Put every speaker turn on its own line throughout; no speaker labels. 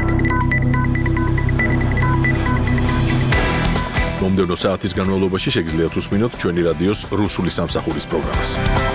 მომდევნო საათის განმავლობაში შეგიძლიათ უსმინოთ ჩვენი რადიოს რუსული სამსახურის პროგრამას.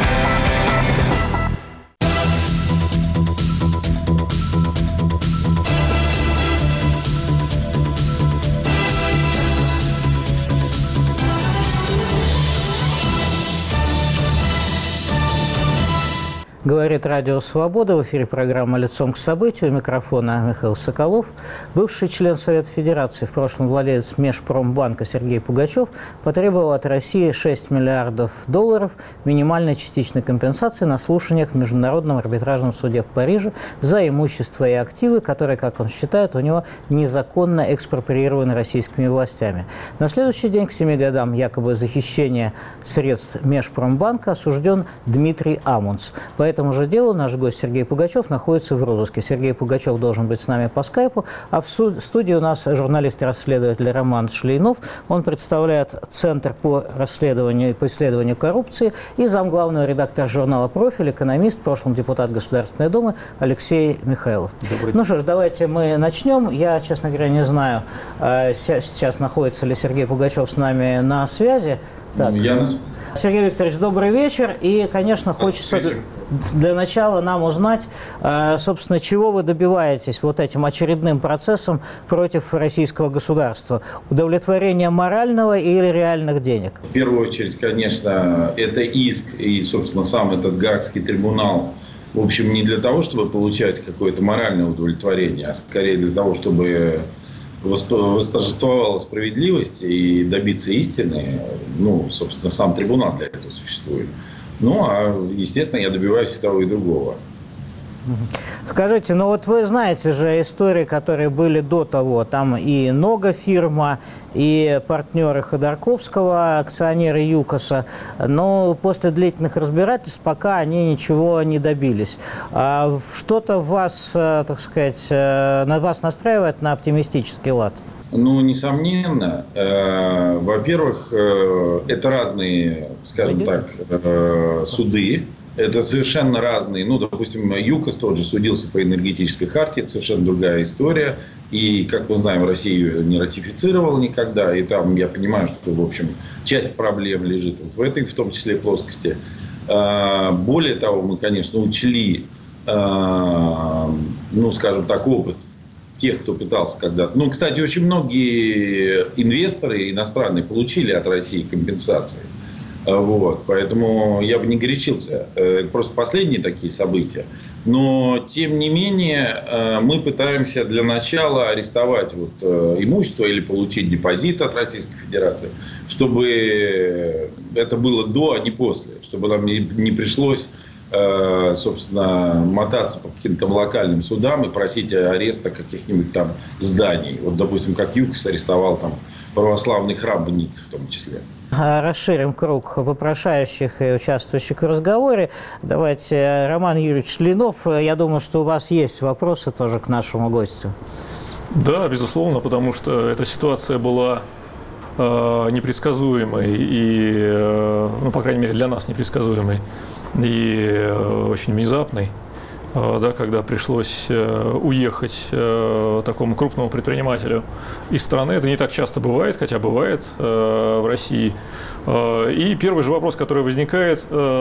Говорит Радио Свобода. В эфире программа «Лицом к событию». У микрофона Михаил Соколов. Бывший член Совета Федерации, в прошлом владелец Межпромбанка Сергей Пугачев потребовал от России $6 миллиардов минимальной частичной компенсации на слушаниях в Международном арбитражном суде в Париже за имущество и активы, которые, как он считает, у него незаконно экспроприированы российскими властями. На следующий день, к 7 годам якобы захищения средств Межпромбанка, осужден Дмитрий Амунц. По этому же делу наш гость Сергей Пугачев находится в розыске. Сергей Пугачев должен быть с нами по скайпу, а в студии у нас журналист и расследователь Роман Шлейнов. Он представляет Центр по расследованию и по исследованию коррупции и замглавного редактора журнала «Профиль», экономист, в прошлом депутат Государственной Думы Алексей Михайлов. Ну что ж, давайте мы начнем. Я, честно говоря, не знаю, сейчас находится ли Сергей Пугачев с нами на связи. Так. Сергей Викторович, добрый вечер. И, конечно, хочется для начала нам узнать, собственно, чего вы добиваетесь вот этим очередным процессом против российского государства. Удовлетворения морального или реальных денег?
В первую очередь, конечно, это иск и, собственно, сам этот Гаагский трибунал, в общем, не для того, чтобы получать какое-то моральное удовлетворение, а скорее для того, чтобы восторжествовала справедливость и добиться истины. Ну, собственно, сам трибунал для этого существует. Ну, а, естественно, я добиваюсь и того, и другого.
Скажите, ну вот вы знаете же истории, которые были до того. Там и Нога фирма, и партнеры Ходорковского, акционеры ЮКОСа. Но после длительных разбирательств пока они ничего не добились. Что-то вас, так сказать, вас настраивает на оптимистический лад?
Ну, несомненно. Во-первых, это разные, скажем так, суды. Это совершенно разные. Ну, допустим, ЮКОС тот же судился по энергетической хартии. Это совершенно другая история. И, как мы знаем, Россия ее не ратифицировала никогда. И там, я понимаю, что, в общем, часть проблем лежит вот в этой, в том числе, плоскости. Более того, мы, конечно, учли, ну, скажем так, опыт тех, кто пытался когда-то. Ну, кстати, очень многие инвесторы иностранные получили от России компенсации. Вот, поэтому я бы не горячился. Это просто последние такие события. Но, тем не менее, мы пытаемся для начала арестовать вот имущество или получить депозит от Российской Федерации, чтобы это было до, а не после. Чтобы нам не пришлось, собственно, мотаться по каким-то локальным судам и просить ареста каких-нибудь там зданий. Вот, допустим, как ЮКОС арестовал там православный храм в Ницце в том числе.
Расширим круг вопрошающих и участвующих в разговоре. Давайте, Роман Юрьевич Шлейнов, я думаю, что у вас есть вопросы тоже к нашему гостю.
Да, безусловно, потому что эта ситуация была непредсказуемой и, ну, по крайней мере, для нас непредсказуемой и очень внезапной. Да, когда пришлось уехать такому крупному предпринимателю из страны. Это не так часто бывает, хотя бывает в России. И первый же вопрос, который возникает: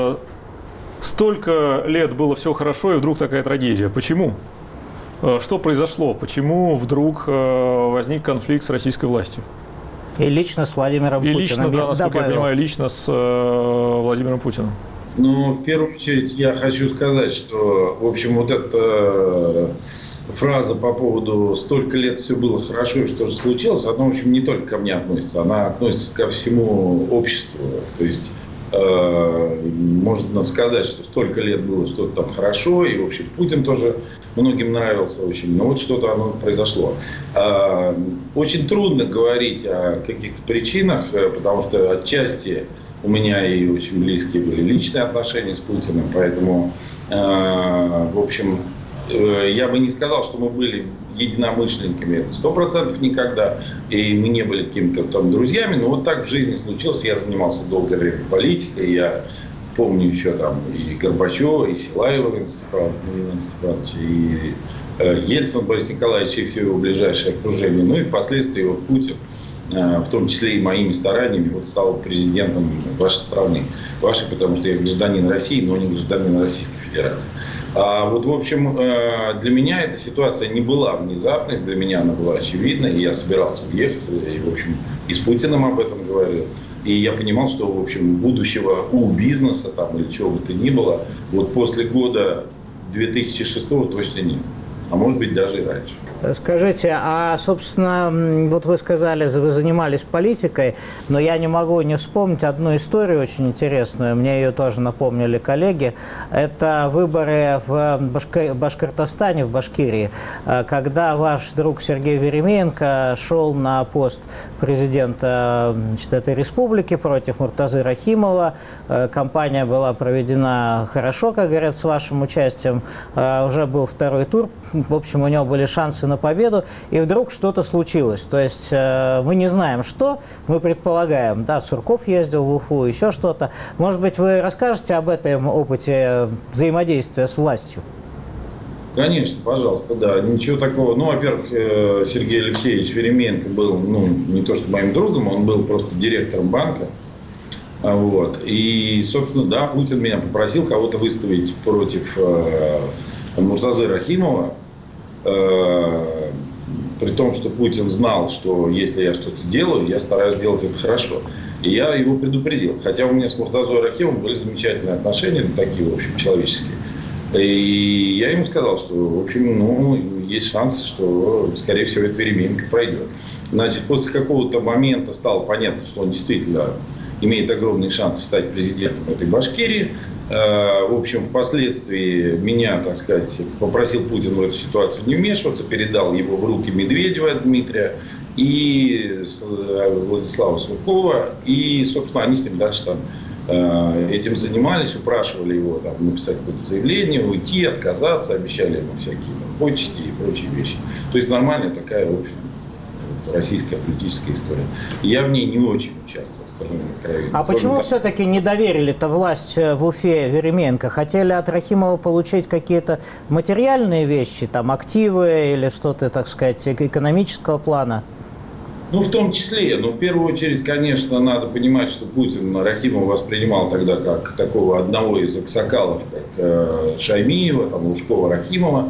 столько лет было все хорошо, и вдруг такая трагедия. Почему? Что произошло? Почему вдруг возник конфликт с российской властью?
И лично с Владимиром Путиным.
И лично, да, насколько я понимаю, лично с Владимиром Путиным.
Ну, в первую очередь, я хочу сказать, что, в общем, вот эта фраза по поводу «столько лет все было хорошо, и что же случилось», она, в общем, не только ко мне относится, она относится ко всему обществу. То есть, можно сказать, что столько лет было что-то там хорошо, и, в общем, Путин тоже многим нравился очень, но вот что-то оно произошло. Очень трудно говорить о каких-то причинах, потому что отчасти у меня и очень близкие были личные отношения с Путиным, поэтому, в общем, я бы не сказал, что мы были единомышленниками, это 100% никогда, и мы не были какими-то там друзьями, но вот так в жизни случилось. Я занимался долгое время политикой, я помню еще там и Горбачева, и Силаева Ивана Степановича, и Ельцин Борис Николаевич и все его ближайшее окружение. Ну и впоследствии вот Путин, в том числе и моими стараниями, вот стал президентом вашей страны. Вашей, потому что я гражданин России, но не гражданин Российской Федерации. А вот, в общем, для меня эта ситуация не была внезапной, для меня она была очевидной, и я собирался уехать, и, в общем, и с Путиным об этом говорил. И я понимал, что, в общем, будущего у бизнеса там или чего бы то ни было, вот после года 2006 точно нет. А может быть, даже и раньше.
Скажите, а, собственно, вот вы сказали, вы занимались политикой, но я не могу не вспомнить одну историю очень интересную, мне ее тоже напомнили коллеги. Это выборы в Башкортостане, в Башкирии, когда ваш друг Сергей Веремеенко шел на пост президента, значит, этой республики против Муртазы Рахимова. Кампания была проведена хорошо, как говорят, с вашим участием. Уже был второй тур. В общем, у него были шансы на победу, и вдруг что-то случилось. То есть мы не знаем, что, мы предполагаем. Да, Сурков ездил в Уфу, еще что-то. Может быть, вы расскажете об этом опыте взаимодействия с властью?
Конечно, пожалуйста, да. Ничего такого. Ну, во-первых, Сергей Алексеевич Веремеенко был, ну, не то что моим другом, он был просто директором банка. Вот. И, собственно, да, Путин меня попросил кого-то выставить против Муртазы Рахимова, при том, что Путин знал, что если я что-то делаю, я стараюсь делать это хорошо. И я его предупредил. Хотя у меня с Муртазой Рахимовым были замечательные отношения, такие, в общем, человеческие. И я ему сказал, что, в общем, ну, есть шансы, что, скорее всего, это Веремеенко пройдет. Значит, после какого-то момента стало понятно, что он действительно имеет огромные шансы стать президентом этой Башкирии. В общем, впоследствии меня, так сказать, попросил Путин в эту ситуацию не вмешиваться, передал его в руки Медведева Дмитрия и Владислава Суркова. И, собственно, они с ним дальше там этим занимались, упрашивали его там написать какое-то заявление, уйти, отказаться, обещали ему всякие там почести и прочие вещи. То есть нормальная такая, в общем, российская политическая история. И я в ней не очень участвовал.
А почему все-таки не доверили-то власть в Уфе Веремеенко? Хотели от Рахимова получить какие-то материальные вещи, там активы или что-то, так сказать, экономического плана?
Ну, в том числе. Но в первую очередь, конечно, надо понимать, что Путин Рахимова воспринимал тогда как такого одного из аксакалов, как Шаймиева, там, Лужкова, Рахимова.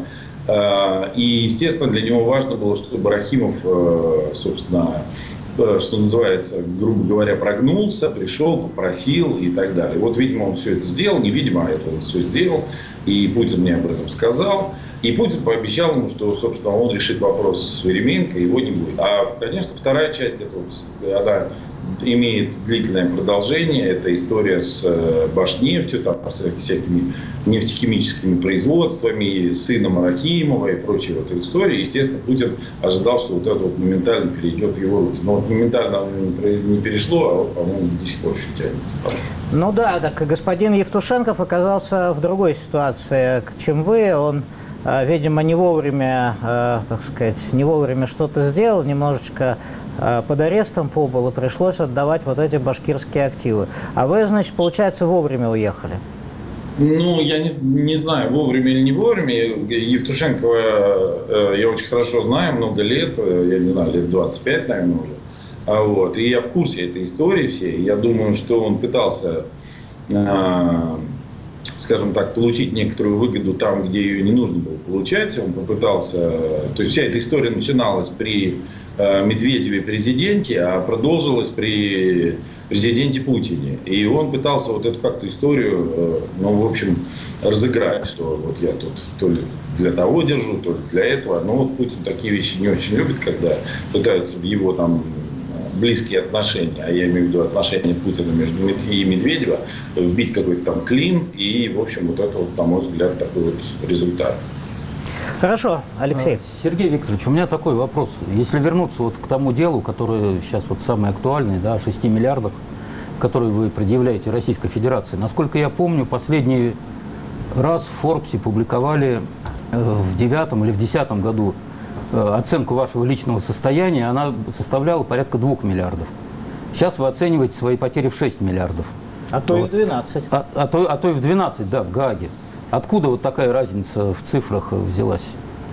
И, естественно, для него важно было, чтобы Рахимов, собственно, что называется, грубо говоря, прогнулся, пришел, попросил и так далее. Вот, видимо, он все это сделал, невидимо, это он все сделал, и Путин мне об этом сказал. И Путин пообещал ему, что, собственно, он решит вопрос с Веремеенко, его не будет. А, конечно, вторая часть этого, она имеет длительное продолжение. Это история с Башнефтью, там, с всякими нефтехимическими производствами, сыном Рахимова и прочей вот истории. Естественно, Путин ожидал, что вот это вот моментально перейдет в его руки. Но вот моментально не перешло, а вот, по-моему, до сих пор еще тянется.
Ну да, так господин Евтушенков оказался в другой ситуации, чем вы. Он, видимо, не вовремя, так сказать, не вовремя что-то сделал, немножечко под арестом побыл, и пришлось отдавать вот эти башкирские активы. А вы, значит, получается, вовремя уехали?
Ну, я не знаю, вовремя или не вовремя. Евтушенкова я очень хорошо знаю, много лет, я не знаю, лет 25, наверное, уже. Вот. И я в курсе этой истории всей. Я думаю, что он пытался, скажем так, получить некоторую выгоду там, где ее не нужно было получать. Он попытался... То есть вся эта история начиналась при Медведеве президенте, а продолжилась при президенте Путине. И он пытался вот эту как-то историю, ну, в общем, разыграть, что вот я тут то ли для того держу, то ли для этого. Но вот Путин такие вещи не очень любит, когда пытаются в его там близкие отношения, а я имею в виду отношения Путина и Медведева, вбить какой-то там клин, и, в общем, вот это вот, на мой взгляд, такой вот результат.
Хорошо, Алексей.
Сергей Викторович, у меня такой вопрос. Если вернуться вот к тому делу, которое сейчас вот самое актуальное, да, о 6 миллиардах, которые вы предъявляете Российской Федерации. Насколько я помню, последний раз в Форбсе публиковали в 2009 или в 2010 году оценку вашего личного состояния, она составляла порядка 2 миллиардов. Сейчас вы оцениваете свои потери в 6 миллиардов.
А то и в 12.
А то и в 12, да, в Гааге. Откуда вот такая разница в цифрах взялась?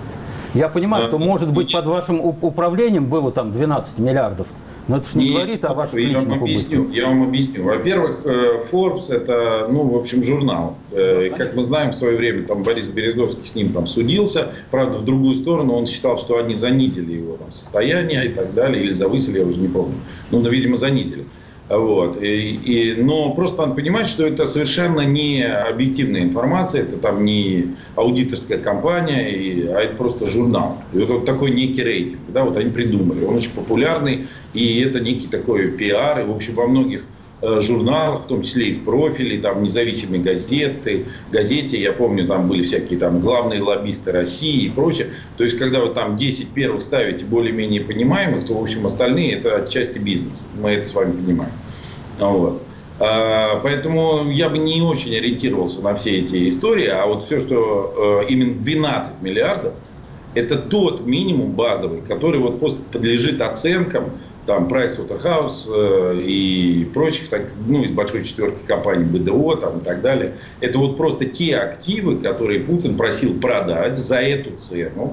Я понимаю, что, может быть, под вашим управлением было там 12 миллиардов. Но это же не говорит о вашем личном убытке.
Я вам объясню. Во-первых, Forbes – это, в общем, журнал. Как мы знаем, в свое время там Борис Березовский с ним там судился. Правда, в другую сторону он считал, что они занизили его там состояние и так далее. Или завысили, я уже не помню. видимо, занизили. Вот. Но просто надо понимать, что это совершенно не объективная информация, это там не аудиторская компания, а это просто журнал. И вот такой некий рейтинг, да, вот они придумали. Он очень популярный, и это некий такой пиар. И, в общем, во многих журналах, в том числе и в профиле, там независимые газете, я помню, там были всякие там главные лоббисты России и прочее. То есть, когда вы там 10 первых ставите более-менее понимаемых, то, в общем, остальные это отчасти бизнес. Мы это с вами понимаем. Вот. Поэтому я бы не очень ориентировался на все эти истории, а вот все, что именно 12 миллиардов, это тот минимум базовый, который вот просто подлежит оценкам, там Pricewaterhouse и прочих, из большой четверки компаний БДО там, и так далее. Это вот просто те активы, которые Путин просил продать за эту цену.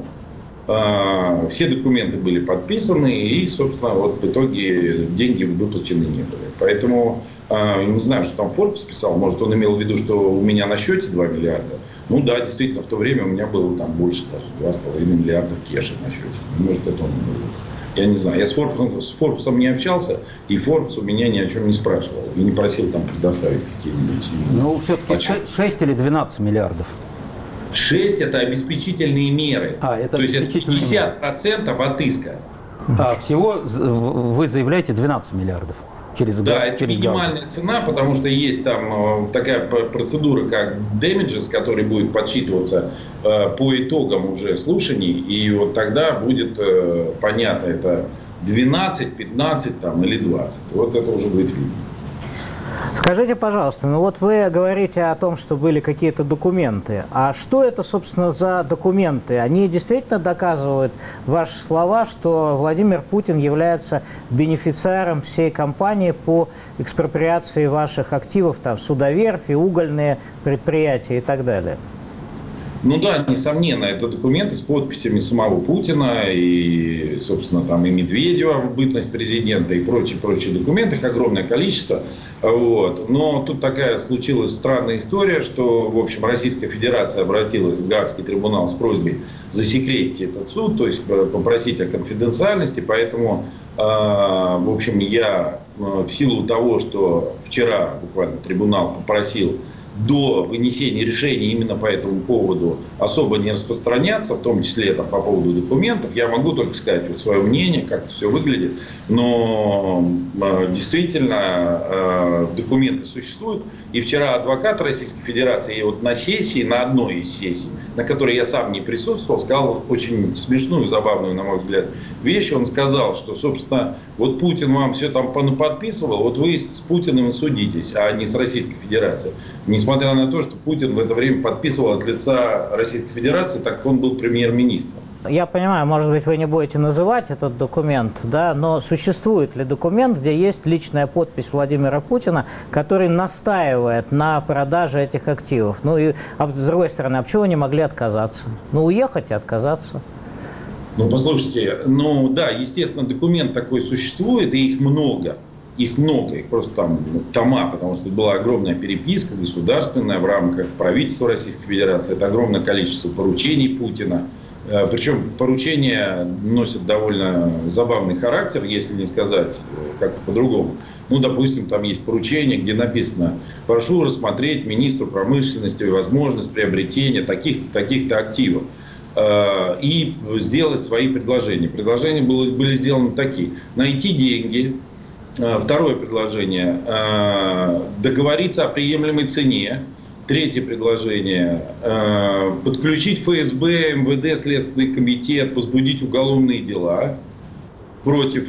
Все документы были подписаны, и, собственно, вот в итоге деньги выплачены не были. Поэтому, не знаю, что там Forbes писал, может, он имел в виду, что у меня на счете 2 миллиарда. Ну да, действительно, в то время у меня было там больше даже 2,5 миллиарда кеша на счете. Может, это он был. Я не знаю, я с Форбсом не общался, и Форбс у меня ни о чем не спрашивал. И не просил там предоставить какие-нибудь...
Ну, все-таки 6 или 12 миллиардов?
6 – это обеспечительные меры.
Это
то есть это 50% от иска.
Всего вы заявляете 12 миллиардов?
Это минимальная цена, потому что есть там такая процедура, как damages, который будет подсчитываться по итогам уже слушаний, и вот тогда будет понятно, это 12, 15 там, или 20. Вот это уже будет видно.
Скажите, пожалуйста, вот вы говорите о том, что были какие-то документы. А что это, собственно, за документы? Они действительно доказывают ваши слова, что Владимир Путин является бенефициаром всей кампании по экспроприации ваших активов, там, судоверфи, угольные предприятия и так далее?
Ну да, несомненно, это документы с подписями самого Путина и, собственно, там и Медведева в бытность президента и прочие документы, их огромное количество. Вот. Но тут такая случилась странная история, что, в общем, Российская Федерация обратилась в Гаагский трибунал с просьбой засекретить этот суд, то есть попросить о конфиденциальности. Поэтому, в общем, я в силу того, что вчера буквально трибунал попросил до вынесения решения именно по этому поводу особо не распространяться, в том числе там, по поводу документов. Я могу только сказать вот свое мнение, как это все выглядит. Но действительно документы существуют. И вчера адвокат Российской Федерации вот на сессии, на одной из сессий, на которой я сам не присутствовал, сказал очень смешную, забавную, на мой взгляд, вещь. Он сказал, что, собственно, вот Путин вам все там подписывал, вот вы с Путиным судитесь, а не с Российской Федерацией. Несмотря на то, что Путин в это время подписывал от лица Российской Федерации, так как он был премьер-министром.
Я понимаю, может быть, вы не будете называть этот документ, да, но существует ли документ, где есть личная подпись Владимира Путина, который настаивает на продаже этих активов? А с другой стороны, а почему вы не могли отказаться? Уехать и отказаться.
Послушайте, да, естественно, документ такой существует, и их много. Их просто там тома, потому что была огромная переписка государственная в рамках правительства Российской Федерации. Это огромное количество поручений Путина. Причем поручения носят довольно забавный характер, если не сказать как по-другому. Допустим, там есть поручение, где написано: прошу рассмотреть министру промышленности возможность приобретения таких-то активов и сделать свои предложения. Предложения были сделаны такие: найти деньги. Второе предложение – договориться о приемлемой цене. Третье предложение – подключить ФСБ, МВД, Следственный комитет, возбудить уголовные дела против,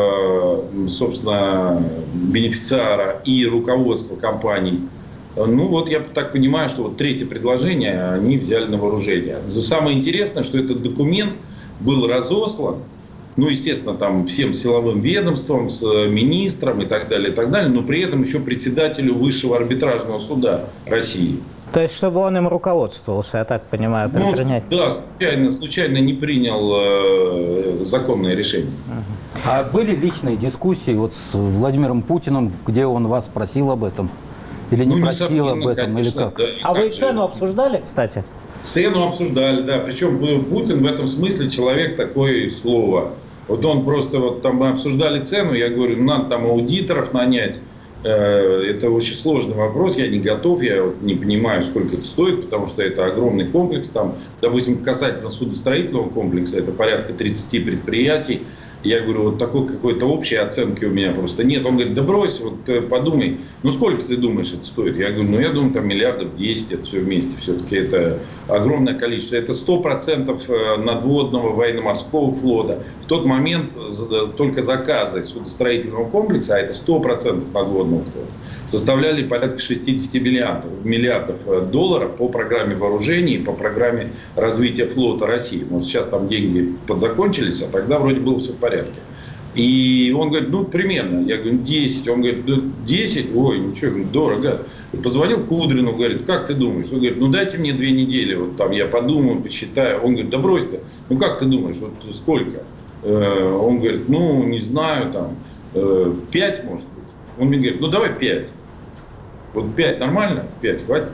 собственно, бенефициара и руководства компаний. Я так понимаю, что вот третье предложение они взяли на вооружение. Самое интересное, что этот документ был разослан, естественно, там всем силовым ведомствам, с министром и так далее, но при этом еще председателю Высшего арбитражного суда России.
То есть, чтобы он им руководствовался, я так понимаю, предпринять?
Да, случайно не принял законное решение.
А были личные дискуссии вот с Владимиром Путиным, где он вас просил об этом? Или не просил об этом,
конечно,
или как?
Да,
А вы цену обсуждали, кстати?
Цену обсуждали, да. Причем Путин в этом смысле человек такое слово. Вот он просто, вот там мы обсуждали цену, я говорю, надо там аудиторов нанять. Это очень сложный вопрос, я не готов, я вот не понимаю, сколько это стоит, потому что это огромный комплекс. Там, допустим, касательно судостроительного комплекса, это порядка 30 предприятий. Я говорю, вот такой какой-то общей оценки у меня просто нет. Он говорит, да брось, вот подумай, ну сколько ты думаешь это стоит? Я говорю, ну я думаю, там миллиардов 10, это все вместе. Все-таки это огромное количество. Это 100% надводного военно-морского флота. В тот момент только заказы судостроительного комплекса, а это 100% надводного флота, составляли порядка 60 миллиардов долларов по программе вооружений, по программе развития флота России. Может, сейчас там деньги подзакончились, а тогда вроде было все в порядке. И он говорит, ну, примерно. Я говорю, 10. Он говорит, да 10? Ой, ничего, дорого. Позвонил Кудрину, говорит, как ты думаешь? Он говорит, ну, дайте мне 2 недели, вот там я подумаю, посчитаю. Он говорит, да брось ты. Ну, как ты думаешь, вот сколько? Он говорит, ну, не знаю, там, 5, может быть. Он мне говорит, ну, давай 5. Вот 5 нормально? 5 хватит?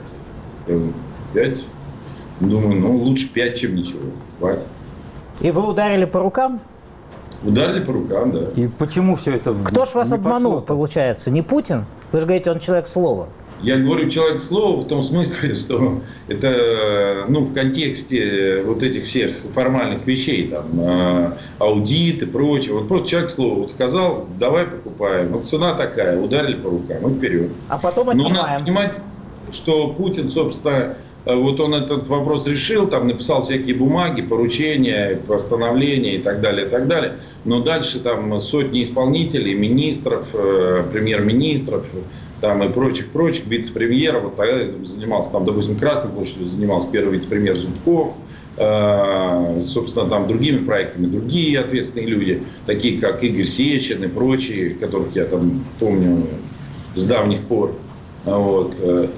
5. Думаю, ну лучше 5, чем ничего. Хватит.
И вы ударили по рукам?
Ударили по рукам, да.
И почему все это?
Кто ж вас обманул, получается? Не Путин? Вы же говорите, он человек слова.
Я говорю человек слова в том смысле, что это, ну, в контексте вот этих всех формальных вещей, там, аудит и прочее. Вот просто человек слова вот сказал, давай покупаем. Вот цена такая, ударили по рукам, и вперед.
А потом отнимаем.
Но надо понимать, что Путин, собственно, вот он этот вопрос решил, там написал всякие бумаги, поручения, постановления и так далее, и так далее. Но дальше там сотни исполнителей, министров, премьер-министров, там и прочих вице-премьеров. Вот тогда занимался, там, допустим, Красной площадью занимался первый вице-премьер Зубков, собственно, там другими проектами другие ответственные люди, такие как Игорь Сечин и прочие, которых я там помню с давних пор. Вот.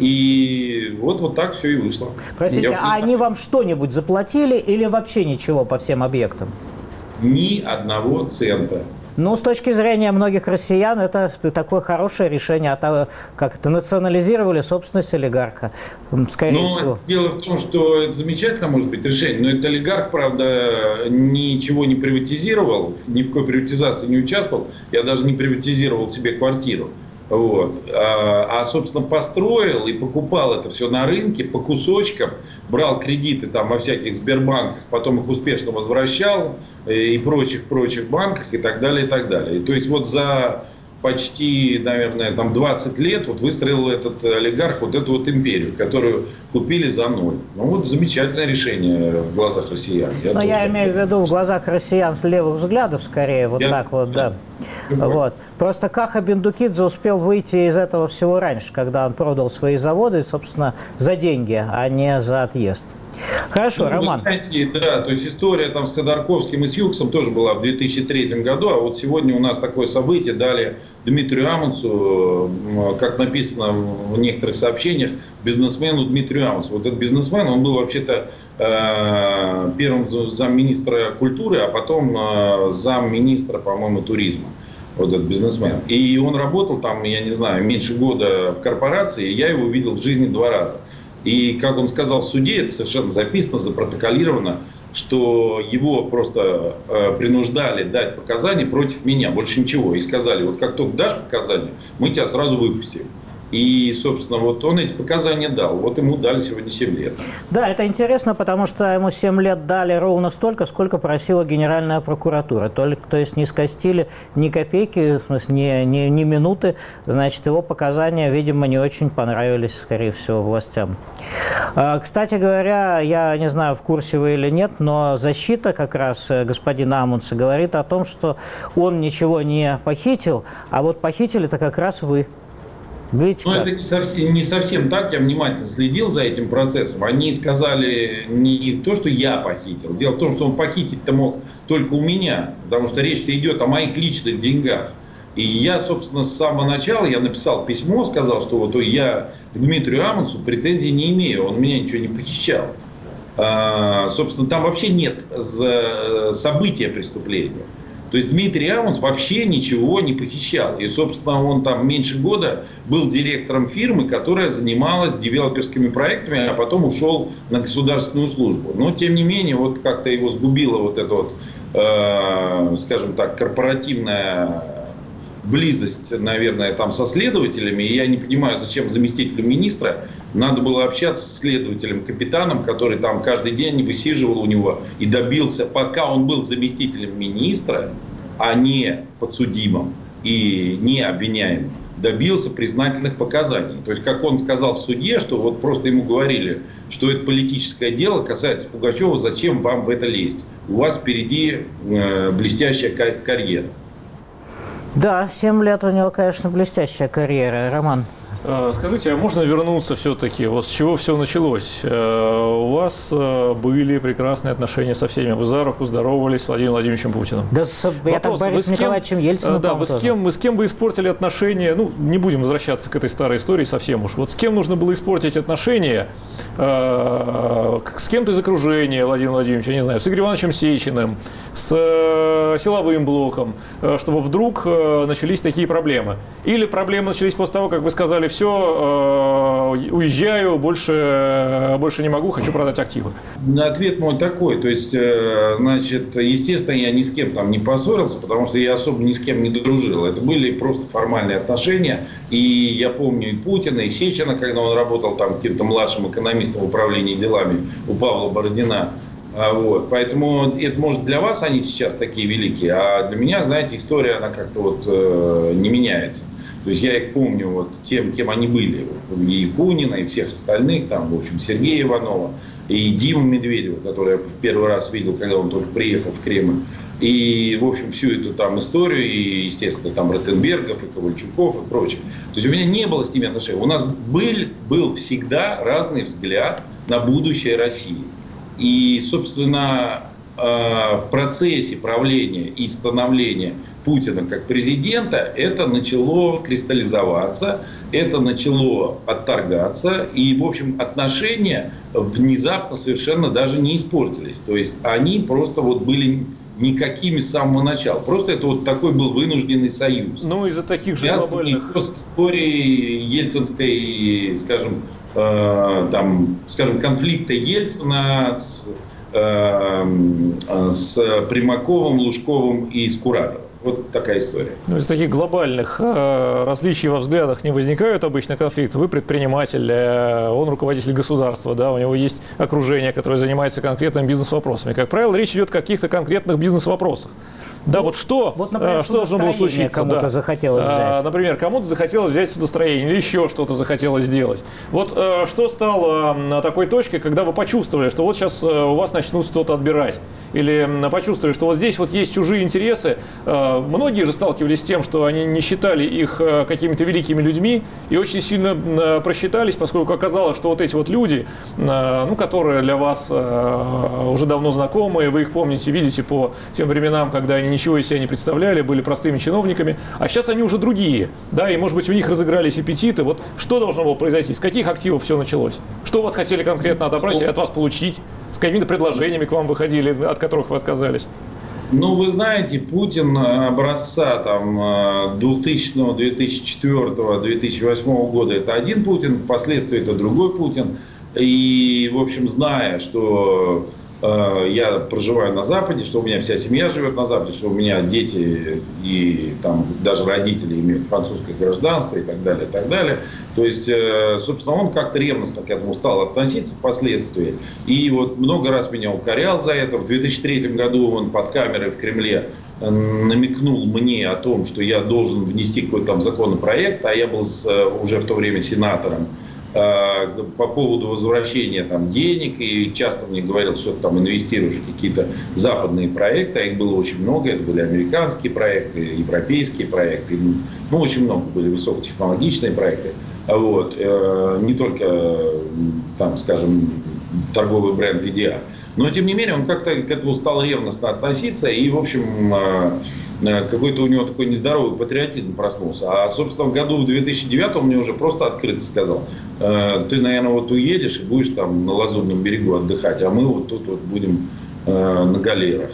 И вот так все и вышло.
Простите, а они вам что-нибудь заплатили или вообще ничего по всем объектам?
Ни одного цента.
Ну, с точки зрения многих россиян, это такое хорошее решение. Как это, национализировали собственность олигарха, скорее всего.
Дело в том, что это замечательно может быть решение, но этот олигарх, правда, ничего не приватизировал, ни в какой приватизации не участвовал. Я даже не приватизировал себе квартиру. Вот. Собственно, построил и покупал это все на рынке по кусочкам, брал кредиты там во всяких Сбербанках, потом их успешно возвращал и прочих банках и так далее, и так далее. И, то есть вот за почти, наверное, там 20 лет вот выстроил этот олигарх вот эту вот империю, которую купили за ноль. Ну вот замечательное решение в глазах россиян.
Но я имею в виду в глазах россиян с левых взглядов скорее, вот так вот, да. Вот. Просто Каха Бендукидзе успел выйти из этого всего раньше, когда он продал свои заводы, собственно, за деньги, а не за отъезд. Хорошо, Роман.
Вы знаете, да, то есть история там с Ходорковским и с Юксом тоже была в 2003 году, а вот сегодня у нас такое событие дали Дмитрию Амундсу, как написано в некоторых сообщениях, бизнесмену Дмитрию Амундсу. Вот этот бизнесмен, он был вообще-то первым замминистра культуры, а потом замминистра, по-моему, туризма. Вот этот бизнесмен. И он работал там, я не знаю, меньше года в корпорации, и я его видел в жизни 2 раза. И, как он сказал в суде, это совершенно записано, запротоколировано, что его просто принуждали дать показания против меня, больше ничего. И сказали, вот как только дашь показания, мы тебя сразу выпустим. И, собственно, вот он эти показания дал. Вот ему дали сегодня 7 лет.
Да, это интересно, потому что ему 7 лет дали ровно столько, сколько просила Генеральная прокуратура. То есть не скостили ни копейки, в смысле, ни минуты. Значит, его показания, видимо, не очень понравились, скорее всего, властям. Кстати говоря, я не знаю, в курсе вы или нет, но защита как раз господина Амундса говорит о том, что он ничего не похитил, а вот похитили-то как раз вы. Видите,
это не совсем так, я внимательно следил за этим процессом. Они сказали не то, что я похитил. Дело в том, что он похитить-то мог только у меня, потому что речь-то идет о моих личных деньгах. И я, собственно, с самого начала я написал письмо, сказал, что вот я к Дмитрию Амонсу претензий не имею, он меня ничего не похищал. Собственно, там вообще нет события преступления. То есть Дмитрий Амонс вообще ничего не похищал. И, собственно, он там меньше года был директором фирмы, которая занималась девелоперскими проектами, а потом ушел на государственную службу. Но, тем не менее, вот как-то его сгубила вот эта вот, скажем так, корпоративная близость, наверное, там со следователями. И я не понимаю, зачем заместителю министра надо было общаться с следователем-капитаном, который там каждый день высиживал у него и добился, пока он был заместителем министра, а не подсудимым и не обвиняемым, добился признательных показаний. То есть, как он сказал в суде, что вот просто ему говорили, что это политическое дело касается Пугачева, зачем вам в это лезть? У вас впереди блестящая карьера.
Да, 7 лет у него, конечно, блестящая карьера. Роман.
Скажите, а можно вернуться все-таки? Вот с чего все началось? У вас были прекрасные отношения со всеми. Вы за руку здоровались с Владимиром Владимировичем Путиным.
Да, я так Борисом Николаевичем Ельциным.
Да, вы с кем вы испортили отношения? Ну, не будем возвращаться к этой старой истории совсем уж. Вот с кем нужно было испортить отношения? С кем-то из окружения Владимира Владимировича, я не знаю, с Игорем Ивановичем Сечиным, с силовым блоком, чтобы вдруг начались такие проблемы? Или проблемы начались после того, как вы сказали, все, уезжаю, больше не могу, хочу продать активы?
Ответ мой такой. То есть, значит, естественно, я ни с кем там не поссорился, потому что я особо ни с кем не дружил. Это были просто формальные отношения. И я помню и Путина, и Сечина, когда он работал там каким-то младшим экономистом в управлении делами у Павла Бородина. Вот. Поэтому это, может, для вас они сейчас такие великие, а для меня, знаете, история, она как-то вот не меняется. То есть я их помню вот тем, кем они были. И Якунина, и всех остальных, там, в общем, Сергея Иванова, и Диму Медведева, который я в первый раз видел, когда он только приехал в Кремль. И, в общем, всю эту там историю, и, естественно, там Ротенбергов, и Ковальчуков, и прочее. То есть у меня не было с ними отношений. У нас был всегда разный взгляд на будущее России. И, собственно, в процессе правления и становления Путина как президента это начало кристаллизоваться, это начало отторгаться, и, в общем, отношения внезапно совершенно даже не испортились. То есть они просто вот были никакими с самого начала. Просто это вот такой был вынужденный союз.
Ну, из-за таких же глобальных...
С историей ельцинской, скажем, конфликта Ельцина с Примаковым, Лужковым и Скуратовым. Вот такая история.
Ну, из таких глобальных различий во взглядах не возникают обычно конфликты. Вы предприниматель, он руководитель государства, да, у него есть окружение, которое занимается конкретными бизнес-вопросами. Как правило, речь идет о каких-то конкретных бизнес-вопросах. Да, что должно было случиться?
Кому-то захотелось взять.
Например, кому-то захотелось взять судостроение или еще что-то захотелось сделать. Вот что стало такой точкой, когда вы почувствовали, что вот сейчас у вас начнут что-то отбирать? Или почувствовали, что вот здесь вот есть чужие интересы? Многие же сталкивались с тем, что они не считали их какими-то великими людьми и очень сильно просчитались, поскольку оказалось, что вот эти вот люди, которые для вас уже давно знакомые, вы их помните, видите по тем временам, когда они ничего из себя не представляли, были простыми чиновниками, а сейчас они уже другие, да, и, может быть, у них разыгрались аппетиты. Вот что должно было произойти? С каких активов все началось? Что у вас хотели конкретно отобрать и от вас получить? С какими-то предложениями к вам выходили, от которых вы отказались?
Ну, вы знаете, Путин образца там 2000, 2004, 2008 года это один Путин, впоследствии это другой Путин. И, в общем, зная, что я проживаю на Западе, что у меня вся семья живет на Западе, что у меня дети и там даже родители имеют французское гражданство и так далее, и так далее. То есть, собственно, он как-то ревностно к этому стал относиться впоследствии. И вот много раз меня укорял за это. В 2003 году он под камерой в Кремле намекнул мне о том, что я должен внести какой-то там законопроект, а я был уже в то время сенатором, по поводу возвращения там денег, и часто мне говорил, что ты там инвестируешь в какие-то западные проекты, а их было очень много, это были американские проекты, европейские проекты, очень много были высокотехнологичные проекты, вот, не только там, скажем, торговый бренд «Идеа». Но, тем не менее, он как-то к этому стал ревностно относиться, и, в общем, какой-то у него такой нездоровый патриотизм проснулся. А, собственно, в году в 2009 он мне уже просто открыто сказал: ты, наверное, вот уедешь и будешь там на Лазурном берегу отдыхать, а мы вот тут вот будем на галерах.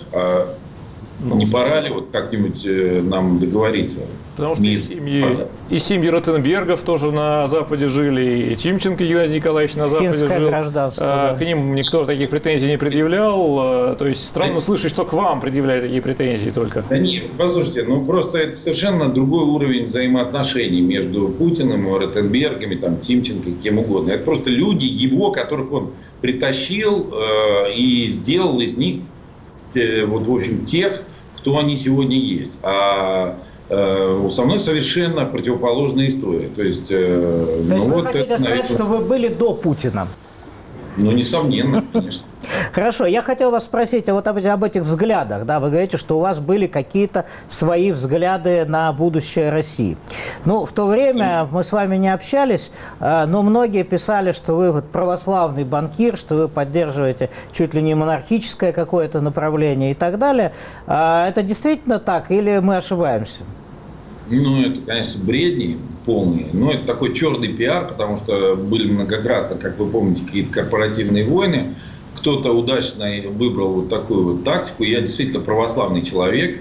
Не пора ли вот как-нибудь нам договориться?
Потому что и семьи Ротенбергов тоже на Западе жили, и Тимченко Геннадий Николаевич на Западе
Финское
жил.
гражданство, да.
К ним никто таких претензий не предъявлял. То есть странно слышать, что к вам предъявляют такие претензии только.
Да нет, послушайте, просто это совершенно другой уровень взаимоотношений между Путиным, Ротенбергами, там, Тимченко, кем угодно. Это просто люди его, которых он притащил и сделал из них, вот, в общем, тех, кто они сегодня есть. А со мной совершенно противоположная история. То есть
вы хотите сказать, что вы были до Путина?
Ну, несомненно, конечно.
Хорошо, я хотел вас спросить вот об этих взглядах. Да, вы говорите, что у вас были какие-то свои взгляды на будущее России. Ну, в то время мы с вами не общались, но многие писали, что вы вот православный банкир, что вы поддерживаете чуть ли не монархическое какое-то направление и так далее. Это действительно так или мы ошибаемся?
Ну, это, конечно, бредни полные. Но это такой черный пиар, потому что были многократно, как вы помните, какие-то корпоративные войны. Кто-то удачно выбрал вот такую вот тактику. Я действительно православный человек,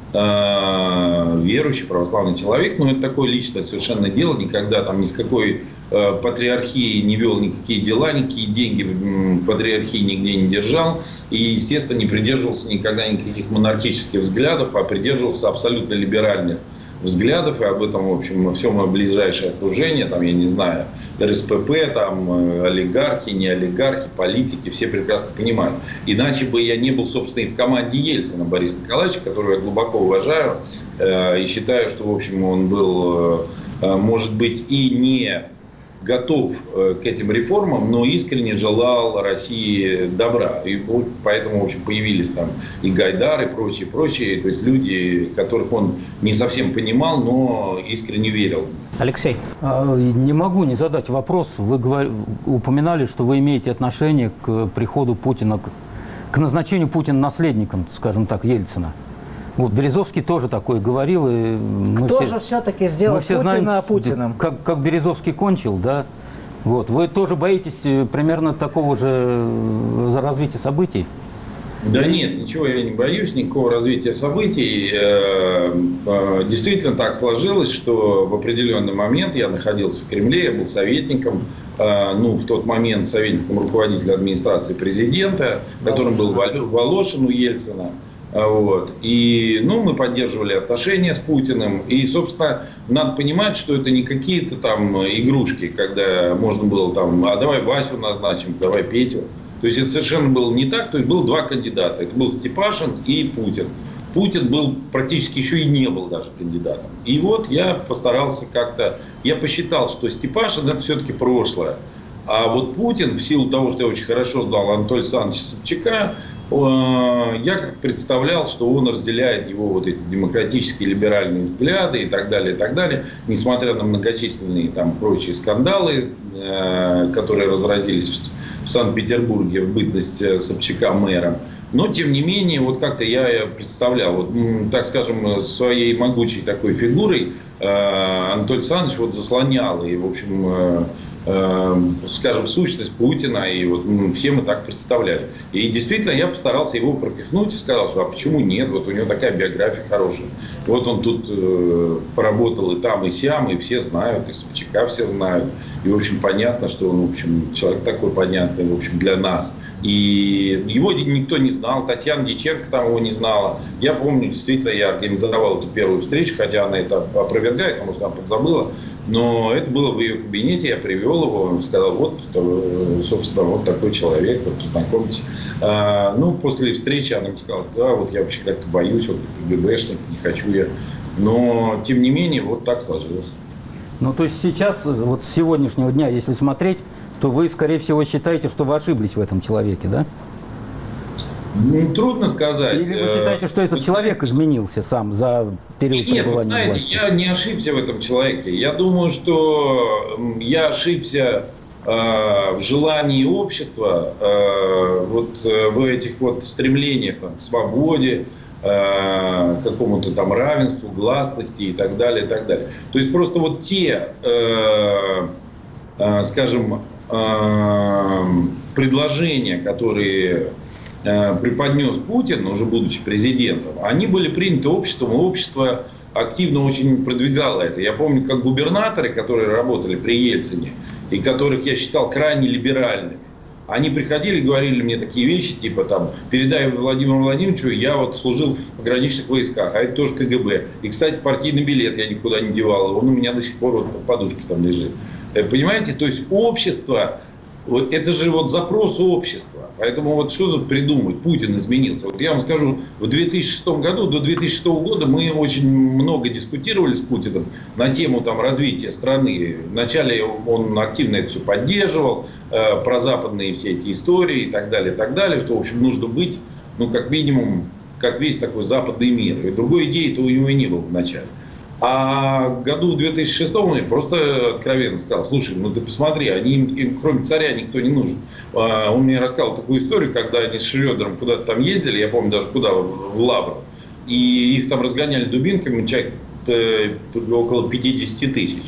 верующий православный человек. Но это такое личное совершенно дело. Никогда там ни с какой патриархии не вел никакие дела, никакие деньги патриархии нигде не держал. И, естественно, не придерживался никогда никаких монархических взглядов, а придерживался абсолютно либеральных взглядов, и об этом, в общем, все мое ближайшее окружение, там, я не знаю, РСПП, там, олигархи, не олигархи, политики, все прекрасно понимают. Иначе бы я не был, собственно, и в команде Ельцина Бориса Николаевича, которого я глубоко уважаю, и считаю, что, в общем, он был, может быть, и не готов к этим реформам, но искренне желал России добра. И поэтому, в общем, появились там и Гайдар, и прочие, то есть люди, которых он не совсем понимал, но искренне верил.
Алексей.
Не могу не задать вопрос. Вы упоминали, что вы имеете отношение к приходу Путина, к назначению Путина наследником, скажем так, Ельцина. Вот Березовский тоже такое говорил. И
кто же все-таки сделал Путина знаем, Путиным?
Как Березовский кончил, да? Вот. Вы тоже боитесь примерно такого же развития событий?
Да нет, ничего я не боюсь, никакого развития событий. Действительно так сложилось, что в определенный момент я находился в Кремле, я был советником, в тот момент советником руководителя администрации президента, которым был Волошин у Ельцина. Вот. И мы поддерживали отношения с Путиным. И, собственно, надо понимать, что это не какие-то там игрушки, когда можно было там, давай Васю назначим, давай Петю. То есть это совершенно было не так. То есть было два кандидата. Это был Степашин и Путин. Путин был практически еще и не был даже кандидатом. И вот я постарался как-то, я посчитал, что Степашин это все-таки прошлое. А вот Путин, в силу того, что я очень хорошо знал Анатолия Александровича Собчака, я как представлял, что он разделяет его вот эти демократические либеральные взгляды и так далее, несмотря на многочисленные там прочие скандалы, которые разразились в Санкт-Петербурге в бытность Собчака мэром. Но, тем не менее, вот как-то я представлял, вот, так скажем, своей могучей такой фигурой Анатолий Александрович вот заслонял и, в общем, скажем, сущность Путина, и вот все мы так представляли. И действительно я постарался его пропихнуть и сказал, что а почему нет, вот у него такая биография хорошая. Вот он тут поработал и там, и сям, и все знают, и Собчака все знают. И, в общем, понятно, что он, в общем, человек такой понятный, в общем, для нас. И его никто не знал, Татьяна Дьяченко там его не знала. Я помню, действительно, я организовал эту первую встречу, хотя она это опровергает, потому что она подзабыла. Но это было в ее кабинете, я привел его, сказал, вот, собственно, вот такой человек, вот, познакомьтесь. После встречи она мне сказала, да, вот я вообще как-то боюсь, вот КГБшник, не хочу я. Но, тем не менее, вот так сложилось.
То есть сейчас, вот с сегодняшнего дня, если смотреть, то вы, скорее всего, считаете, что вы ошиблись в этом человеке, да?
Трудно сказать.
Или вы считаете, что этот человек изменился сам за период пребывания
в власти? Я не ошибся в этом человеке. Я думаю, что я ошибся в желании общества, вот в этих вот стремлениях там, к свободе, к какому-то там равенству, гласности и так далее, и так далее. То есть просто вот те, скажем, предложения, которые преподнес Путин, уже будучи президентом, они были приняты обществом, и общество активно очень продвигало это. Я помню, как губернаторы, которые работали при Ельцине, и которых я считал крайне либеральными, они приходили и говорили мне такие вещи, типа там, передай Владимиру Владимировичу, я вот служил в пограничных войсках, а это тоже КГБ. И, кстати, партийный билет я никуда не девал, он у меня до сих пор вот под подушкой там лежит. Понимаете, то есть общество, вот это же вот запрос общества. Поэтому вот что тут придумать? Путин изменился. Вот я вам скажу, в 2006 году, до 2006 года мы очень много дискутировали с Путиным на тему там, развития страны. Вначале он активно это все поддерживал, прозападные все эти истории и так далее, что, в общем, нужно быть, ну, как минимум, как весь такой западный мир. И другой идеи-то у него и не было вначале. А в году 2006 он просто откровенно сказал: слушай, ну ты посмотри, им кроме царя никто не нужен. Он мне рассказал такую историю, когда они с Шрёдером куда-то там ездили, я помню даже куда, в Лавру, и их там разгоняли дубинками, человек около 50 тысяч.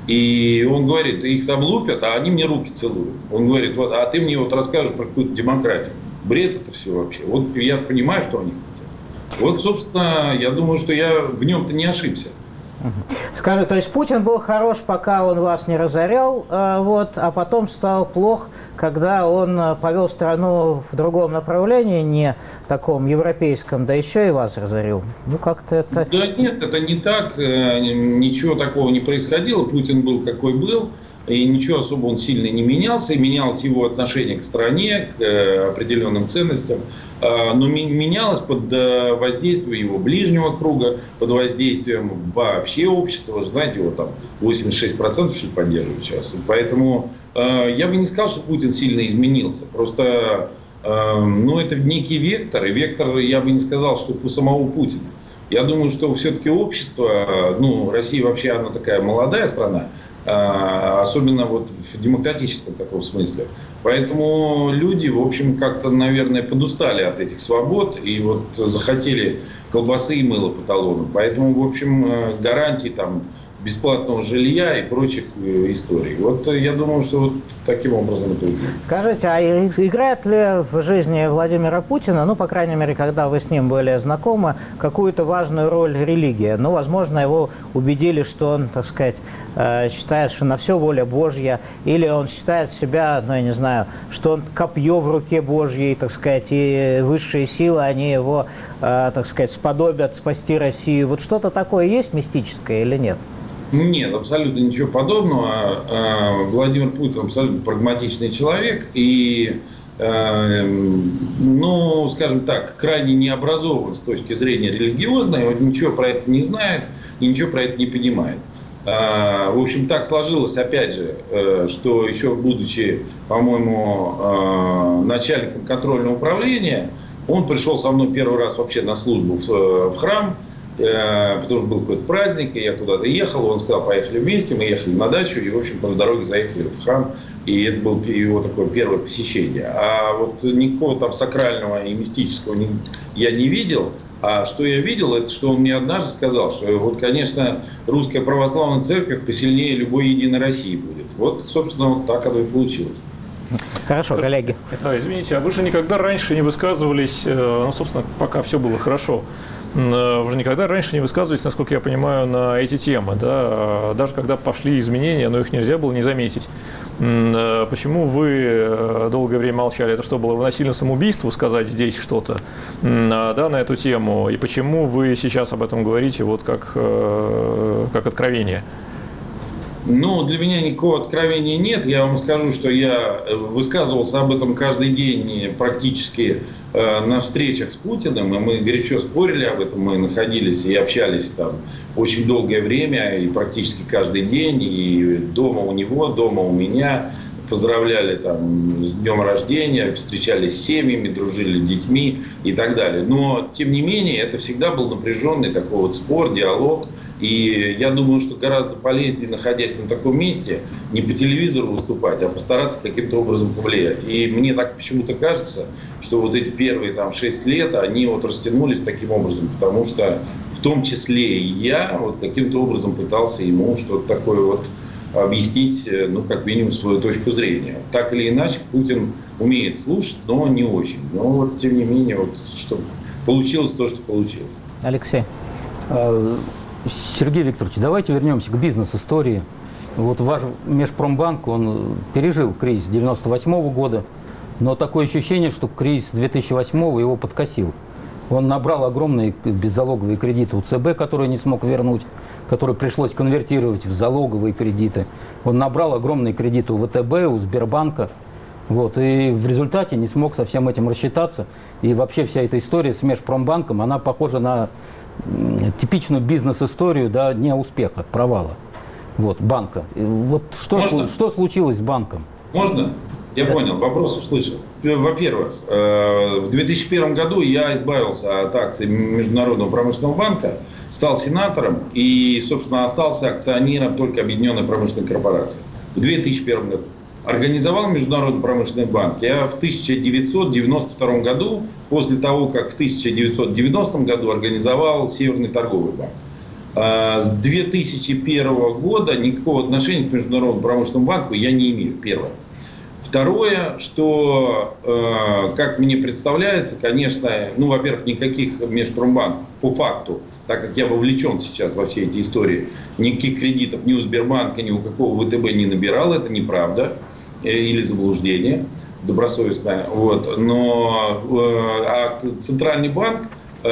И он говорит, их там лупят, а они мне руки целуют. Он говорит, вот, а ты мне вот расскажешь про какую-то демократию. Бред это все вообще. Вот я понимаю, что они хотят. Вот, собственно, я думаю, что я в нем-то не ошибся.
Скажи, то есть Путин был хорош, пока он вас не разорял, вот, а потом стал плох, когда он повел страну в другом направлении, не таком европейском, да еще и вас разорил. Ну, как-то это...
Да нет, это не так. Ничего такого не происходило. Путин был какой был. И ничего особо он сильно не менялся. И менялось его отношение к стране, к определенным ценностям. Но менялось под воздействием его ближнего круга, под воздействием вообще общества. Вы же знаете, его там 86% что поддерживают сейчас. Поэтому я бы не сказал, что Путин сильно изменился. Просто ну, это некий вектор. И вектор, я бы не сказал, что у самого Путина. Я думаю, что все-таки общество, ну, Россия вообще, она такая молодая страна, особенно вот в демократическом таком смысле. Поэтому люди, в общем, как-то, наверное, подустали от этих свобод и вот захотели колбасы и мыла по талонам. Поэтому, в общем, гарантии там бесплатного жилья и прочих историй. Вот я думаю, что вот таким образом это будет.
Скажите, а играет ли в жизни Владимира Путина, ну, по крайней мере, когда вы с ним были знакомы, какую-то важную роль религия? Ну, возможно, его убедили, что он, так сказать, считает, что на все воля Божья, или он считает себя, ну, я не знаю, что он копье в руке Божьей, так сказать, и высшие силы, они его, так сказать, сподобят спасти Россию. Вот что-то такое есть мистическое или нет?
Нет, абсолютно ничего подобного. Владимир Путин абсолютно прагматичный человек и, ну, скажем так, крайне необразован с точки зрения религиозной. Он ничего про это не знает и ничего про это не понимает. В общем, так сложилось, опять же, что еще будучи, по-моему, начальником контрольного управления, он пришел со мной первый раз вообще на службу в храм, потому что был какой-то праздник, и я куда-то ехал, он сказал, поехали вместе, мы ехали на дачу, и, в общем, по дороге заехали в храм, и это было его такое первое посещение. А вот никакого там сакрального и мистического я не видел, а что я видел, это что он мне однажды сказал, что вот, конечно, русская православная церковь посильнее любой Единой России будет. Вот, собственно, вот так оно и получилось.
Хорошо, коллеги.
Извините, а вы же никогда раньше не высказывались, ну, собственно, пока все было хорошо, вы же никогда раньше не высказывались, насколько я понимаю, на эти темы, да? Даже когда пошли изменения, но их нельзя было не заметить. Почему вы долгое время молчали? Это что, было равносильно самоубийству сказать здесь что-то, да, на эту тему? И почему вы сейчас об этом говорите вот как откровение?
Ну, для меня никакого откровения нет. Я вам скажу, что я высказывался об этом каждый день практически на встречах с Путиным, и мы горячо спорили об этом, мы находились и общались там очень долгое время, и практически каждый день, и дома у него, дома у меня. поздравляли там с днем рождения, встречались с семьями, дружили с детьми и так далее. Но, тем не менее, это всегда был напряженный такой вот спор, диалог. И я думаю, что гораздо полезнее, находясь на таком месте, не по телевизору выступать, а постараться каким-то образом повлиять. И мне так почему-то кажется, что вот эти первые там 6 лет, они вот растянулись таким образом, потому что в том числе и я вот каким-то образом пытался ему что-то такое вот объяснить, ну, как минимум, свою точку зрения. Так или иначе, Путин умеет слушать, но не очень. Но вот, тем не менее, вот, что получилось то, что получилось.
Алексей.
Сергей Викторович, давайте вернемся к бизнес-истории. Вот ваш Межпромбанк, он пережил кризис 1998 года, но такое ощущение, что кризис 2008 его подкосил. Он набрал огромные беззалоговые кредиты у ЦБ, которые не смог вернуть, которые пришлось конвертировать в залоговые кредиты. Он набрал огромные кредиты у ВТБ, у Сбербанка. Вот, и в результате не смог со всем этим рассчитаться. И вообще вся эта история с Межпромбанком, она похожа на типичную бизнес-историю, да, неуспеха, провала вот, банка. Вот что случилось с банком?
Можно? Я понял, вопрос услышал. Во-первых, в 2001 году я избавился от акций Международного промышленного банка, стал сенатором и, собственно, остался акционером только Объединенной промышленной корпорации. В 2001 году. Организовал Международный промышленный банк я в 1992 году, после того, как в 1990 году организовал Северный торговый банк. С 2001 года никакого отношения к Международному промышленному банку я не имею, первое. Второе, что, как мне представляется, конечно, ну, во-первых, никаких Межпромбанков по факту, так как я вовлечен сейчас во все эти истории, никаких кредитов ни у Сбербанка, ни у какого ВТБ не набирал, это неправда или заблуждение добросовестное. Вот. Но Центральный банк,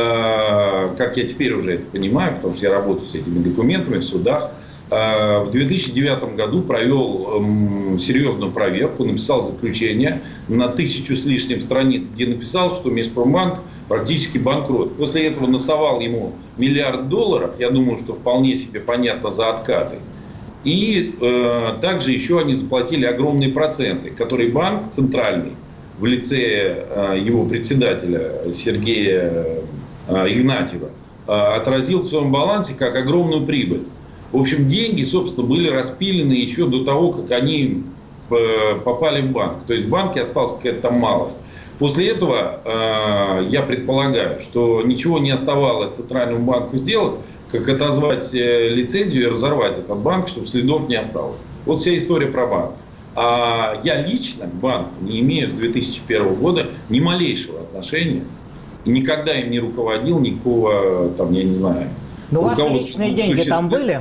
как я теперь уже это понимаю, потому что я работаю с этими документами в судах, в 2009 году провел серьезную проверку, написал заключение на 1000 с лишним страниц, где написал, что Межпромбанк практически банкрот. После этого насовал ему $1 миллиард, я думаю, что вполне себе понятно, за откаты. И также еще они заплатили огромные проценты, которые банк центральный в лице его председателя Сергея Игнатьева отразил в своем балансе как огромную прибыль. В общем, деньги, собственно, были распилены еще до того, как они попали в банк. То есть в банке осталась какая-то там малость. После этого я предполагаю, что ничего не оставалось Центральному банку сделать, как отозвать лицензию и разорвать этот банк, чтобы следов не осталось. Вот вся история про банк. А я лично к банку не имею с 2001 года ни малейшего отношения. И никогда им не руководил, никакого, там, я не знаю.
Но ваши личные деньги там были?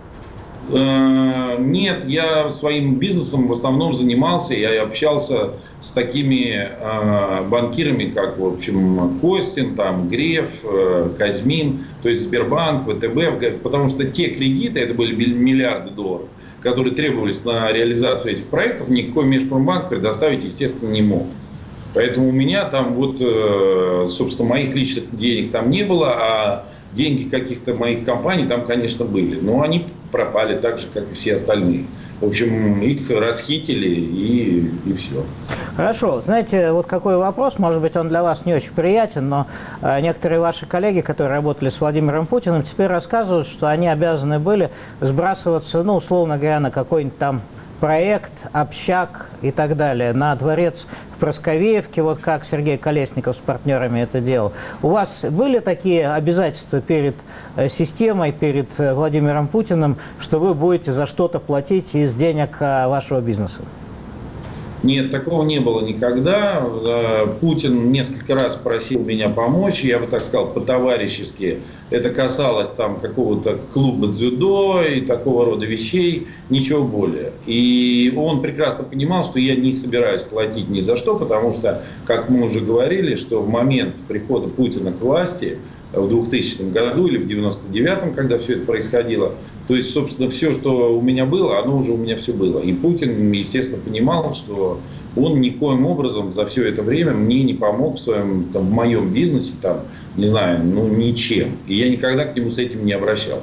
Нет, я своим бизнесом в основном занимался, я общался с такими банкирами, как, в общем, Костин, там, Греф, Казьмин, то есть Сбербанк, ВТБ, потому что те кредиты, это были $1 миллиарды, которые требовались на реализацию этих проектов, никакой Межпромбанк предоставить, естественно, не мог. Поэтому у меня там вот, собственно, моих личных денег там не было, а деньги каких-то моих компаний там, конечно, были. Но они пропали так же, как и все остальные. В общем, их расхитили и все.
Хорошо. Знаете, вот какой вопрос, может быть, он для вас не очень приятен, но некоторые ваши коллеги, которые работали с Владимиром Путиным, теперь рассказывают, что они обязаны были сбрасываться, ну, условно говоря, на какой-нибудь там проект, общак и так далее, на дворец в Просковеевке, вот как Сергей Колесников с партнерами это делал. У вас были такие обязательства перед системой, перед Владимиром Путиным, что вы будете за что-то платить из денег вашего бизнеса?
Нет, такого не было никогда. Путин несколько раз просил меня помочь, я бы так сказал, по-товарищески. Это касалось там какого-то клуба дзюдо и такого рода вещей, ничего более. И он прекрасно понимал, что я не собираюсь платить ни за что, потому что, как мы уже говорили, что в момент прихода Путина к власти в 2000 году или в 1999, когда все это происходило, то есть, собственно, все, что у меня было, оно уже у меня все было. И Путин, естественно, понимал, что он никоим образом за все это время мне не помог в моем бизнесе, там, не знаю, ну, ничем. И я никогда к нему с этим не обращался.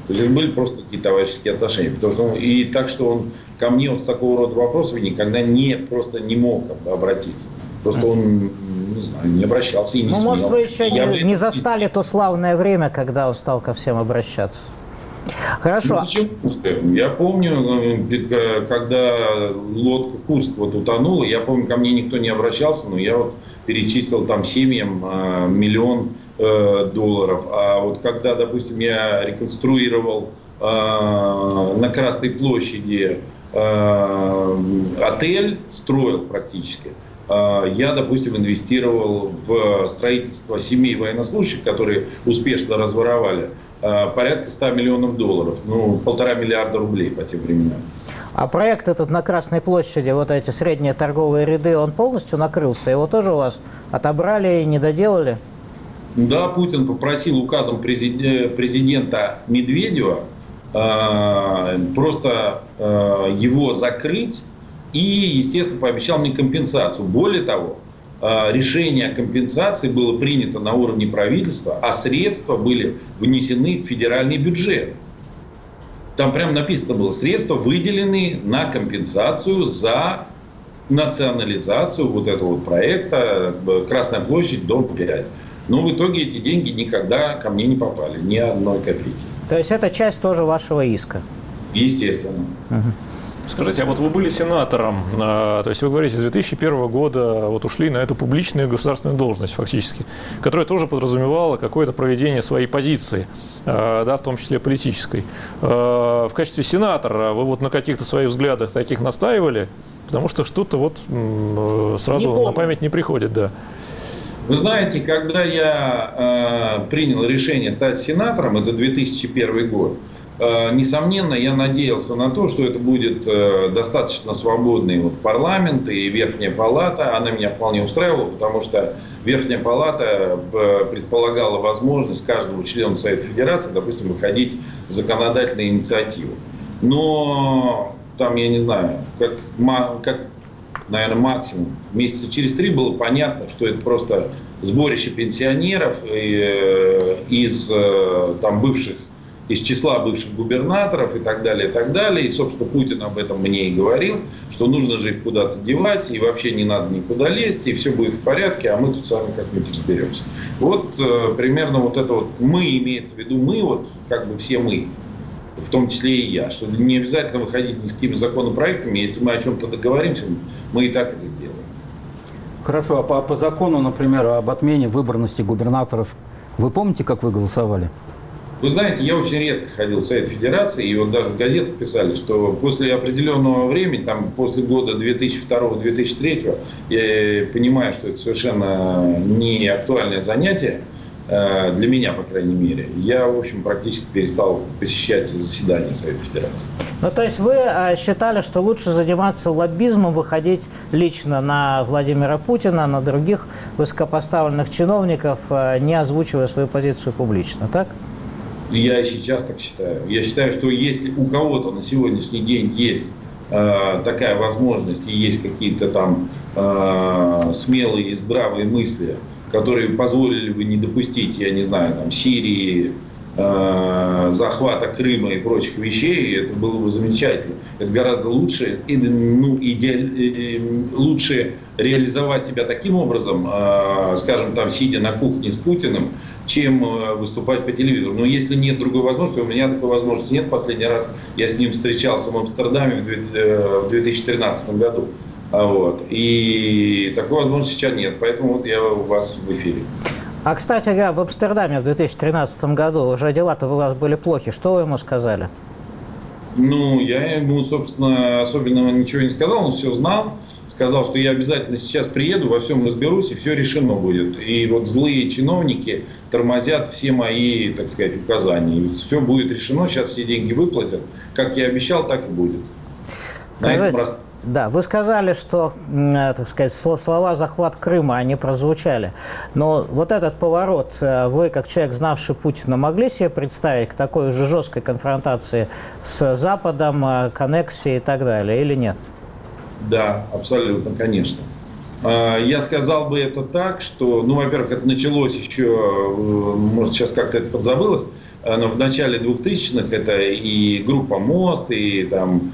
То есть это были просто какие-то товарищеские отношения. Потому что и так что он ко мне вот с такого рода вопросами никогда просто не мог обратиться. Просто он, не знаю, не обращался и не смел.
Может, вы еще не застали то славное время, когда он стал ко всем обращаться. Хорошо.
Ну, почему? Я помню, когда лодка Курск вот утонула, я помню, ко мне никто не обращался, но я вот перечислил там семьям $1 миллион. А вот когда, допустим, я реконструировал на Красной площади отель, строил практически, я, допустим, инвестировал в строительство семей военнослужащих, которые успешно разворовали, порядка $100 миллионов. Ну, 1,5 миллиарда рублей по тем временам.
А проект этот на Красной площади, вот эти средние торговые ряды, он полностью накрылся? Его тоже у вас отобрали и не доделали?
Да, Путин попросил указом президента Медведева просто его закрыть и, естественно, пообещал мне компенсацию. Более того, решение о компенсации было принято на уровне правительства, а средства были внесены в федеральный бюджет. Там прямо написано было: средства выделены на компенсацию за национализацию вот этого вот проекта «Красная площадь, дом 5». Но в итоге эти деньги никогда ко мне не попали, ни одной копейки.
То есть это часть тоже вашего иска?
Естественно.
Скажите, а вот вы были сенатором, то есть вы говорите, с 2001 года вот ушли на эту публичную государственную должность фактически, которая тоже подразумевала какое-то проведение своей позиции, да, в том числе политической. В качестве сенатора вы вот на каких-то своих взглядах таких настаивали? Потому что что-то вот сразу на память не приходит, да.
Вы знаете, когда я принял решение стать сенатором, это 2001 год, несомненно, я надеялся на то, что это будет достаточно свободный вот парламент и Верхняя палата. Она меня вполне устраивала, потому что Верхняя палата предполагала возможность каждому члену Совета Федерации, допустим, выходить с законодательной инициативой. Но там, я не знаю, как наверное, максимум месяца через 3 было понятно, что это просто сборище пенсионеров из числа бывших губернаторов и так далее, и так далее. И, собственно, Путин об этом мне и говорил, что нужно же их куда-то девать, и вообще не надо никуда лезть, и все будет в порядке, а мы тут с вами как-нибудь разберемся. Вот примерно вот это вот мы, имеется в виду мы, вот как бы все мы, в том числе и я, что не обязательно выходить ни с какими законопроектами, если мы о чем-то договоримся, мы и так это сделаем.
Хорошо, а по закону, например, об отмене выборности губернаторов, вы помните, как вы голосовали?
Вы знаете, я очень редко ходил в Совет Федерации, и вот даже в газетах писали, что после определенного времени, там, после года 2002-2003, я понимаю, что это совершенно не актуальное занятие, для меня, по крайней мере, я, в общем, практически перестал посещать заседания Совета Федерации.
Ну, то есть вы считали, что лучше заниматься лоббизмом, выходить лично на Владимира Путина, на других высокопоставленных чиновников, не озвучивая свою позицию публично, так?
Я и сейчас так считаю. Я считаю, что если у кого-то на сегодняшний день есть такая возможность и есть какие-то там смелые и здравые мысли, которые позволили бы не допустить, я не знаю, там, Сирии, захвата Крыма и прочих вещей, это было бы замечательно. Это гораздо лучше, лучше реализовать себя таким образом, скажем, там, сидя на кухне с Путиным, чем выступать по телевизору. Но если нет другой возможности, у меня такой возможности нет. Последний раз я с ним встречался в Амстердаме в 2013 году. Вот. И такой возможности сейчас нет. Поэтому вот я у вас в эфире.
А, кстати, в Амстердаме в 2013 году уже дела-то у вас были плохи. Что вы ему сказали?
Ну, я ему, собственно, особенного ничего не сказал, он все знал. Сказал, что я обязательно сейчас приеду, во всем разберусь, и все решено будет. И вот злые чиновники тормозят все мои, так сказать, указания. И все будет решено, сейчас все деньги выплатят. Как я обещал, так и будет.
Да, вы сказали, что, так сказать, слова «захват Крыма», они прозвучали. Но вот этот поворот, вы, как человек, знавший Путина, могли себе представить к такой же жесткой конфронтации с Западом, к аннексии и так далее, или нет?
Да, абсолютно, конечно. Я сказал бы это так, что, ну, во-первых, это началось еще, может, сейчас как-то это подзабылось, но в начале 2000-х это и группа «Мост», и там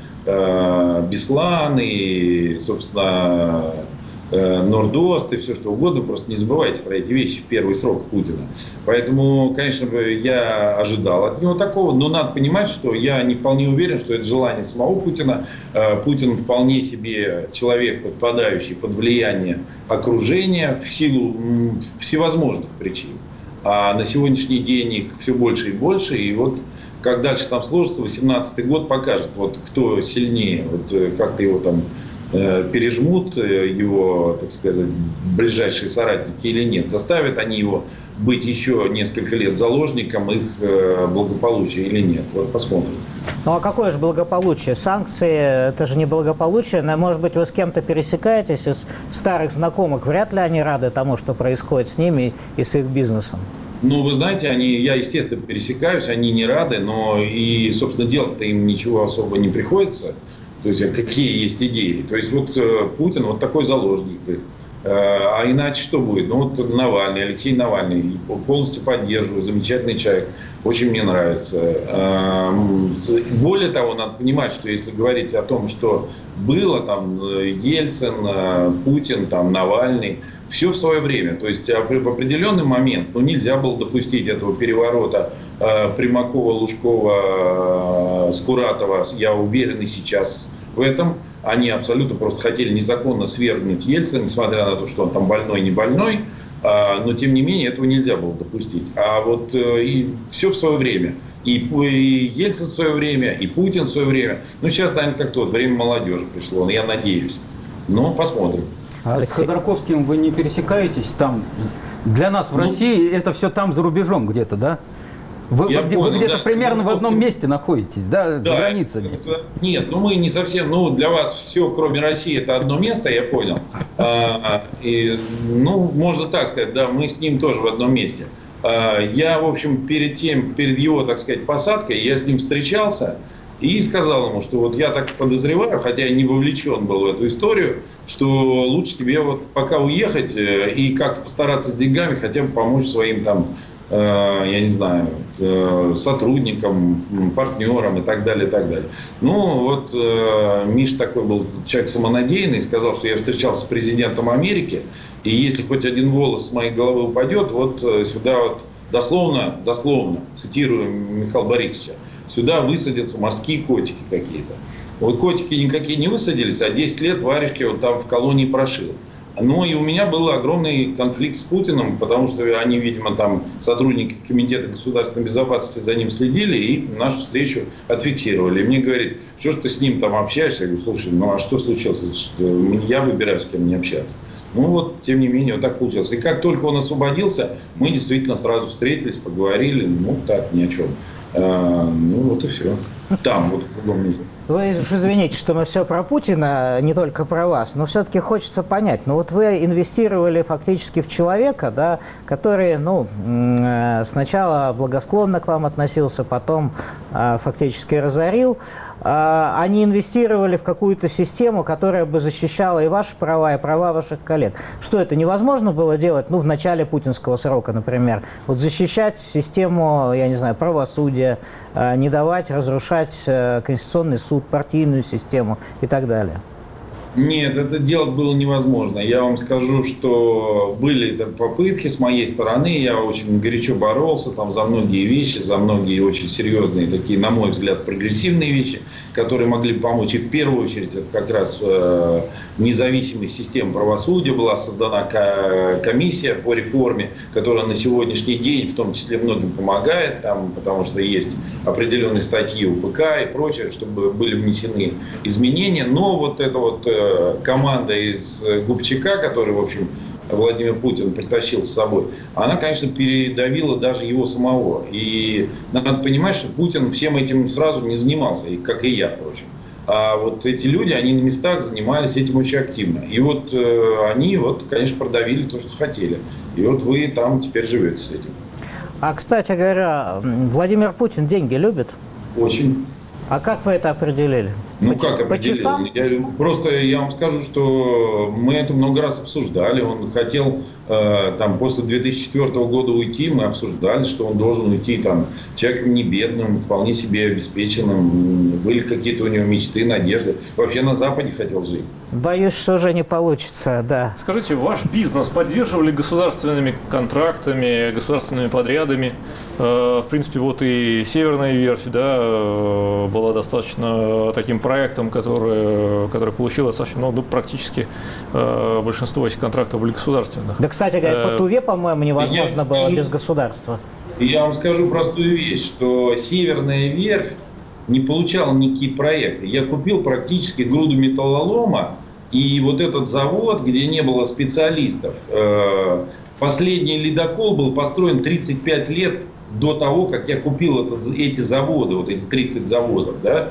Беслан, и, собственно, Нордост, и все что угодно. Просто не забывайте про эти вещи в первый срок Путина. Поэтому, конечно, я ожидал от него такого, но надо понимать, что я не вполне уверен, что это желание самого Путина. Путин вполне себе человек, подпадающий под влияние окружения в силу всевозможных причин. А на сегодняшний день их все больше и больше. И вот как дальше там сложится, 18-й год покажет, вот кто сильнее, вот как-то его там пережмут, его, так сказать, ближайшие соратники или нет. Заставят они его быть еще несколько лет заложником их благополучия или нет. Вот посмотрим.
Ну а какое же благополучие? Санкции – это же не благополучие. Может быть, вы с кем-то пересекаетесь из старых знакомых. Вряд ли они рады тому, что происходит с ними и с их бизнесом.
Ну, вы знаете, я, естественно, пересекаюсь, они не рады, но и, собственно, делать-то им ничего особо не приходится. То есть, какие есть идеи. То есть, вот Путин вот такой заложник. А иначе что будет? Ну, вот Навальный, Алексей Навальный, полностью поддерживаю, замечательный человек, очень мне нравится. Более того, надо понимать, что если говорить о том, что было, там, Ельцин, Путин, там, Навальный, все в свое время. То есть, в определенный момент, ну, нельзя было допустить этого переворота Примакова, Лужкова, Скуратова, я уверен и сейчас в этом. Они абсолютно просто хотели незаконно свергнуть Ельцина, несмотря на то, что он там больной, не больной. Но, тем не менее, этого нельзя было допустить. А вот и все в свое время. И Ельцин в свое время, и Путин в свое время. Ну, сейчас, наверное, как-то вот время молодежи пришло, я надеюсь. Но посмотрим.
А с Ходорковским вы не пересекаетесь там? Для нас в России это все там за рубежом где-то, да? Вы где-то примерно в одном месте находитесь, да, за границами?
Нет, ну мы не совсем, ну для вас все, кроме России, это одно место, я понял. Ну, можно так сказать, да, мы с ним тоже в одном месте. Я, в общем, перед его, так сказать, посадкой, я с ним встречался и сказал ему, что вот я так подозреваю, хотя я не вовлечен был в эту историю, что лучше тебе вот пока уехать и как постараться с деньгами хотя бы помочь своим там, я не знаю, сотрудникам, партнерам и так далее, и так далее. Ну, вот Миша такой был человек самонадеянный, сказал, что я встречался с президентом Америки, и если хоть один волос с моей головы упадет, вот сюда вот дословно, цитирую Михаила Борисовича, сюда высадятся морские котики какие-то. Вот котики никакие не высадились, а 10 лет варежки вот там в колонии прошил. Ну и у меня был огромный конфликт с Путиным, потому что они, видимо, там сотрудники Комитета государственной безопасности за ним следили и нашу встречу отфиксировали. И мне говорит, что ж ты с ним там общаешься? Я говорю, слушай, ну а что случилось? Я выбираю, с кем мне общаться. Ну вот, тем не менее, вот так получилось. И как только он освободился, мы действительно сразу встретились, поговорили, ну так, ни о чем. Ну вот и все. Там, вот в другом месте.
Вы извините, что мы все про Путина, не только про вас, но все-таки хочется понять. Ну вот вы инвестировали фактически в человека, да, который, ну, сначала благосклонно к вам относился, потом фактически разорил. Они инвестировали в какую-то систему, которая бы защищала и ваши права, и права ваших коллег. Что это невозможно было делать, ну, в начале путинского срока, например? Вот защищать систему, я не знаю, правосудия, не давать разрушать Конституционный суд, партийную систему и так далее.
Нет, это делать было невозможно. Я вам скажу, что были попытки с моей стороны. Я очень горячо боролся там за многие вещи, за многие очень серьезные, такие, на мой взгляд, прогрессивные вещи, которые могли бы помочь. И в первую очередь, это как раз независимая система правосудия. Была создана комиссия по реформе, которая на сегодняшний день в том числе многим помогает, там, потому что есть определенные статьи УПК и прочее, чтобы были внесены изменения. Но вот эта вот команда из Губчака, который, в общем, Владимир Путин притащил с собой, она, конечно, передавила даже его самого. И надо понимать, что Путин всем этим сразу не занимался, как и я, впрочем. А вот эти люди, они на местах занимались этим очень активно. И вот они, вот, конечно, продавили то, что хотели. И вот вы там теперь живете с этим.
А, кстати говоря, Владимир Путин деньги любит?
Очень.
А как вы это определили?
Ну, как определил? Я вам скажу, что мы это много раз обсуждали. Он хотел после 2004 года уйти. Мы обсуждали, что он должен уйти человеком не бедным, вполне себе обеспеченным. Были какие-то у него мечты, надежды. Вообще на Западе хотел жить.
Боюсь, что уже не получится, да.
Скажите, ваш бизнес поддерживали государственными контрактами, государственными подрядами? В принципе, вот и «Северная верфь», да, была достаточно таким проектом, который получил достаточно, практически большинство этих контрактов были государственных.
Да, кстати говоря, по Туве, по-моему, невозможно было без государства.
Я вам скажу простую вещь, что «Северная верфь» не получала никакие проекты. Я купил практически груду металлолома, и вот этот завод, где не было специалистов, последний ледокол был построен 35 лет до того, как я купил эти заводы, вот эти 30 заводов, да,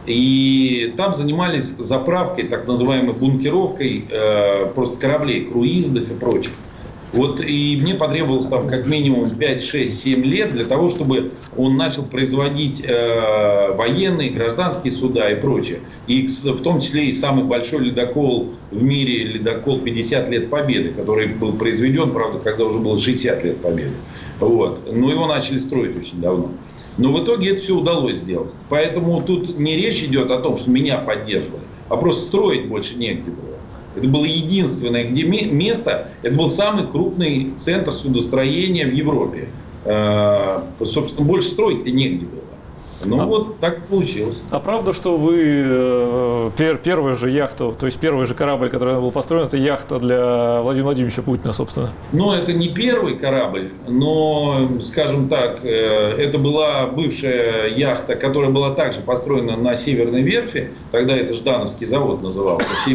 и там занимались заправкой, так называемой бункеровкой просто кораблей, круизных и прочих. Вот и мне потребовалось как минимум 5, 6, 7 лет для того, чтобы он начал производить военные, гражданские суда и прочее. И в том числе и самый большой ледокол в мире, ледокол 50 лет Победы, который был произведен, правда, когда уже было 60 лет Победы. Вот. Но его начали строить очень давно. Но в итоге это все удалось сделать. Поэтому тут не речь идет о том, что меня поддерживали, а просто строить больше негде было. Это было единственное место, это был самый крупный центр судостроения в Европе. Собственно, больше строить-то негде было. Вот так и получилось.
А правда, что вы первая же яхта, то есть первый же корабль, который был построен, это яхта для Владимира Владимировича Путина, собственно?
Это не первый корабль, но, скажем так, это была бывшая яхта, которая была также построена на Северной верфи, тогда это Ждановский завод назывался, в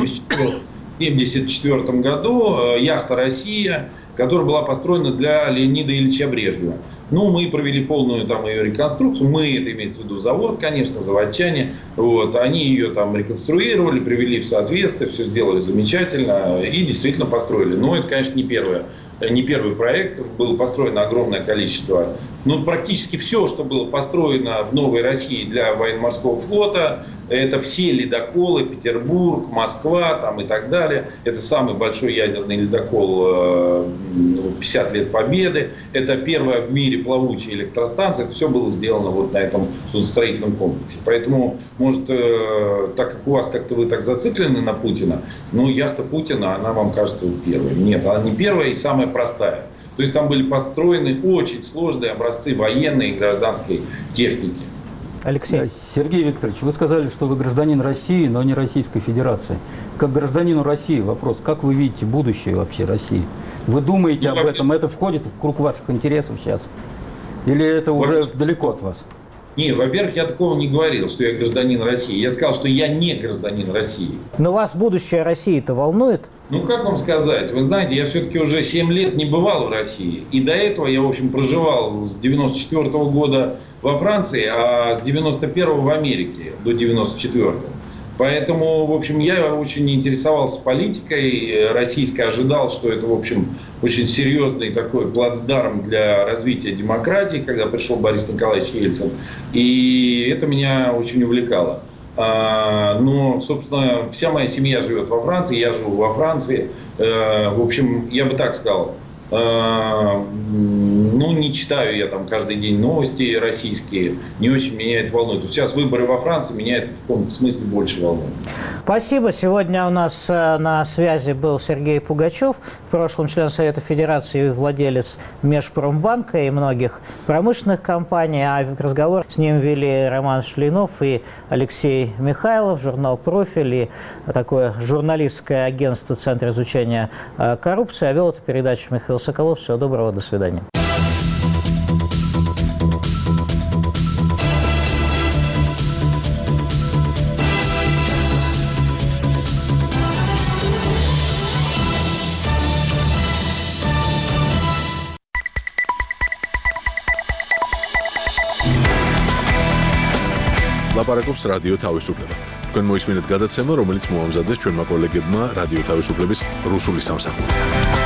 1974 году, яхта «Россия», которая была построена для Леонида Ильича Брежнева. Мы провели полную ее реконструкцию. Мы, это имеется в виду завод, конечно, заводчане. Они ее реконструировали, привели в соответствие, все сделали замечательно и действительно построили. Но это, конечно, не первый проект. Было построено огромное количество. Практически все, что было построено в Новой России для военно-морского флота, это все ледоколы, Петербург, Москва и так далее. Это самый большой ядерный ледокол 50 лет Победы. Это первая в мире плавучая электростанция. Это все было сделано на этом судостроительном комплексе. Поэтому, может, так как у вас как-то вы так зациклены на Путина, яхта Путина, она вам кажется первой. Нет, она не первая и самая простая. То есть там были построены очень сложные образцы военной и гражданской техники.
Алексей.
Сергей Викторович, вы сказали, что вы гражданин России, но не Российской Федерации. Как гражданину России вопрос, как вы видите будущее вообще России? Вы думаете об этом? Это входит в круг ваших интересов сейчас? Или это уже далеко от вас?
Нет, во-первых, я такого не говорил, что я гражданин России. Я сказал, что я не гражданин России.
Но вас будущее России-то волнует?
Как вам сказать? Вы знаете, я все-таки уже 7 лет не бывал в России. И до этого я, в общем, проживал с 94 года во Франции, а с 91 в Америке до 94. Поэтому, в общем, я очень интересовался политикой российской, ожидал, что это, в общем, очень серьезный такой плацдарм для развития демократии, когда пришел Борис Николаевич Ельцин. И это меня очень увлекало. Но, собственно, вся моя семья живет во Франции, я живу во Франции. В общем, я бы так сказал, не читаю я каждый день новости российские, не очень меня это волнует. Сейчас выборы во Франции меня это в каком-то смысле больше волнует.
Спасибо. Сегодня у нас на связи был Сергей Пугачев, в прошлом член Совета Федерации и владелец Межпромбанка и многих промышленных компаний. А разговор с ним вели Роман Шлинов и Алексей Михайлов, журнал «Профиль» и такое журналистское агентство Центра изучения коррупции. А вел эту передачу Михаил Соколов. Всего доброго, до свидания.
ლაპარაკობს რადიო თავისუფლება. თქვენ მოისმინეთ გადაცემა, რომელიც მოამზადეს ჩვენმა კოლეგებმა რადიო თავისუფლების რუსული სამსახური.